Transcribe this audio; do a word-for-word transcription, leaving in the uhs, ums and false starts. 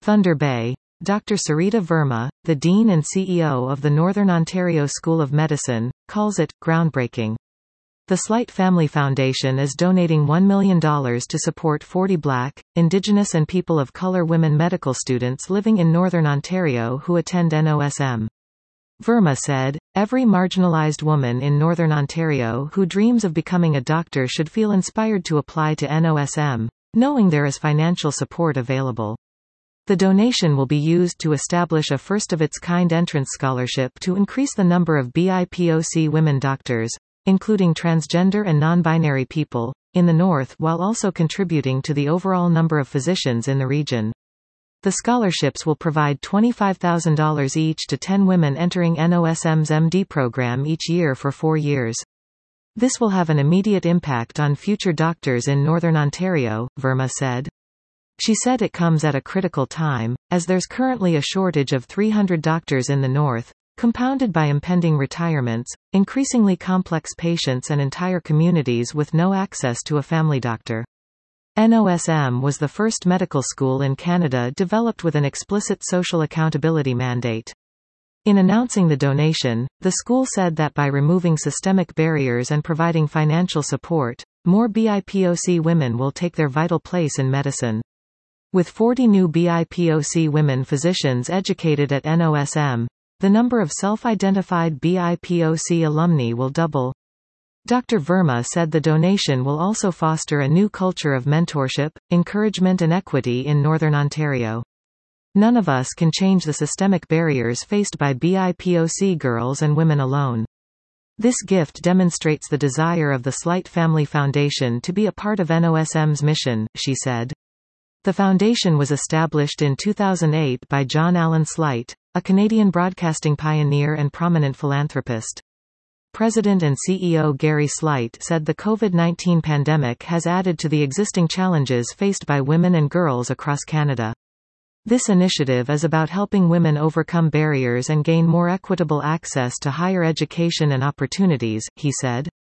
Thunder Bay. Doctor Sarita Verma, the Dean and C E O of the Northern Ontario School of Medicine, calls it groundbreaking. The Slight Family Foundation is donating one million dollars to support forty Black, Indigenous and people of color women medical students living in Northern Ontario who attend N O S M. Verma said, "Every marginalized woman in Northern Ontario who dreams of becoming a doctor should feel inspired to apply to N O S M, knowing there is financial support available." The donation will be used to establish a first-of-its-kind entrance scholarship to increase the number of B I P O C women doctors, including transgender and non-binary people, in the North while also contributing to the overall number of physicians in the region. The scholarships will provide twenty-five thousand dollars each to ten women entering N O S M's M D program each year for four years. This will have an immediate impact on future doctors in Northern Ontario, Verma said. She said it comes at a critical time, as there's currently a shortage of three hundred doctors in the North, compounded by impending retirements, increasingly complex patients and entire communities with no access to a family doctor. N O S M was the first medical school in Canada developed with an explicit social accountability mandate. In announcing the donation, the school said that by removing systemic barriers and providing financial support, more B I P O C women will take their vital place in medicine. With forty new B I P O C women physicians educated at N O S M, the number of self-identified B I P O C alumni will double. Doctor Verma said the donation will also foster a new culture of mentorship, encouragement and equity in Northern Ontario. None of us can change the systemic barriers faced by B I P O C girls and women alone. This gift demonstrates the desire of the Slight Family Foundation to be a part of N O S M's mission, she said. The foundation was established in two thousand eight by John Allen Slight, a Canadian broadcasting pioneer and prominent philanthropist. President and C E O Gary Slight said the COVID nineteen pandemic has added to the existing challenges faced by women and girls across Canada. This initiative is about helping women overcome barriers and gain more equitable access to higher education and opportunities, he said.